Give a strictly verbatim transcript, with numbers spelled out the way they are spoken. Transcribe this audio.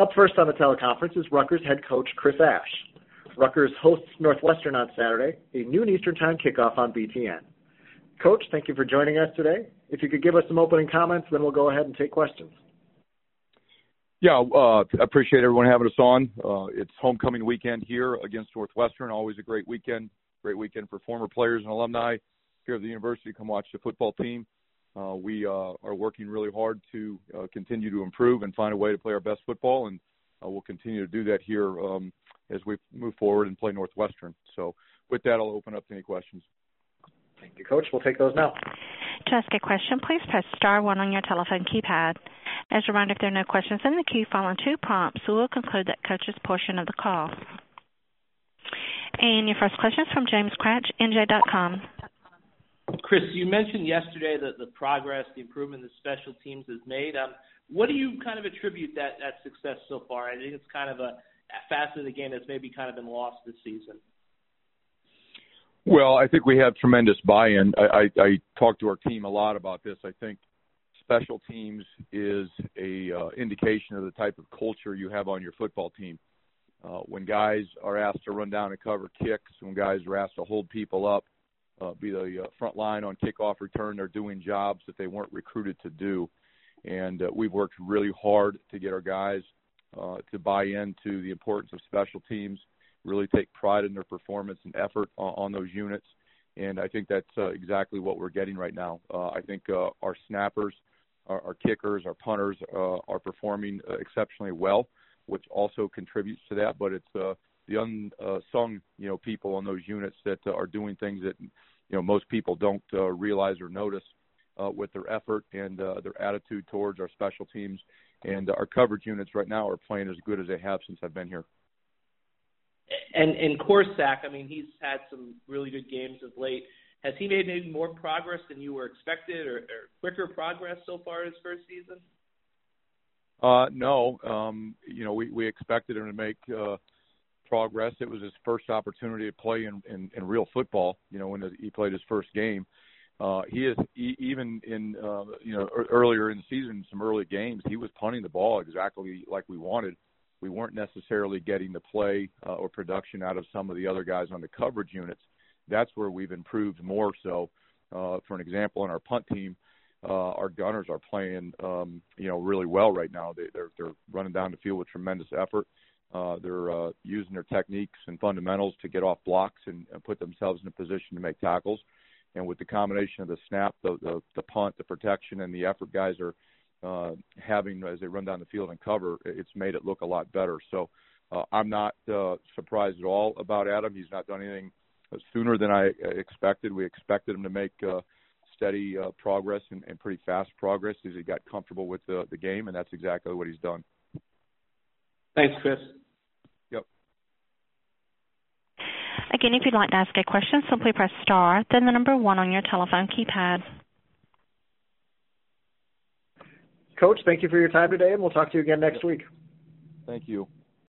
Up first on the teleconference is Rutgers head coach Chris Ash. Rutgers hosts Northwestern on Saturday, a noon Eastern Time kickoff on B T N. Coach, thank you for joining us today. If you could give us some opening comments, then we'll go ahead and take questions. Yeah, uh, I appreciate everyone having us on. Uh, it's homecoming weekend here against Northwestern. Always a great weekend. Great weekend for former players and alumni here at the university. Come watch the football team. Uh, we uh, are working really hard to uh, continue to improve and find a way to play our best football, and uh, we'll continue to do that here um, as we move forward and play Northwestern. So with that, I'll open up to any questions. Thank you, Coach. We'll take those now. To ask a question, please press star one on your telephone keypad. As a reminder, if there are no questions in the queue following two prompts, we will conclude that coach's portion of the call. And your first question is from James Cratch, N J dot com. Chris, you mentioned yesterday that the progress, the improvement the special teams has made. Um, what do you kind of attribute that, that success so far? I think it's kind of a facet of the game that's maybe kind of been lost this season. Well, I think we have tremendous buy-in. I, I, I talk to our team a lot about this. I think special teams is a uh, indication of the type of culture you have on your football team. Uh, when guys are asked to run down and cover kicks, when guys are asked to hold people up, uh, be the uh, front line on kickoff return, they're doing jobs that they weren't recruited to do. And uh, we've worked really hard to get our guys uh, to buy into the importance of special teams, really take pride in their performance and effort on, on those units. And I think that's uh, exactly what we're getting right now. Uh, I think uh, our snappers, our, our kickers, our punters uh, are performing uh, exceptionally well, which also contributes to that. But it's uh, the unsung, you know, people on those units that uh, are doing things that, you know, most people don't uh, realize or notice uh, with their effort and uh, their attitude towards our special teams. And uh, our coverage units right now are playing as good as they have since I've been here. And and Korsak, I mean, he's had some really good games of late. Has he made maybe more progress than you were expected, or, or quicker progress so far his first season? Uh, no, um, you know, we, we expected him to make uh, progress. It was his first opportunity to play in, in, in real football, you know, when he played his first game. Uh, he is he, even in, uh, you know, earlier in the season, some early games, he was punting the ball exactly like we wanted. We weren't necessarily getting the play uh, or production out of some of the other guys on the coverage units. That's where we've improved more so. Uh, for an example, on our punt team, uh, our gunners are playing, um, you know, really well right now. They, they're they're running down the field with tremendous effort. Uh, they're uh, using their techniques and fundamentals to get off blocks and, and put themselves in a position to make tackles. And with the combination of the snap, the, the, the punt, the protection, and the effort guys are uh, having as they run down the field and cover, it's made it look a lot better. So uh, I'm not uh, surprised at all about Adam. He's not done anything sooner than I expected. We expected him to make uh, steady uh, progress and, and pretty fast progress as he got comfortable with the, the game, and that's exactly what he's done. Thanks, Chris. Yep. Again, if you'd like to ask a question, simply press star, then the number one on your telephone keypad. Coach, thank you for your time today, and we'll talk to you again next week. Thank you.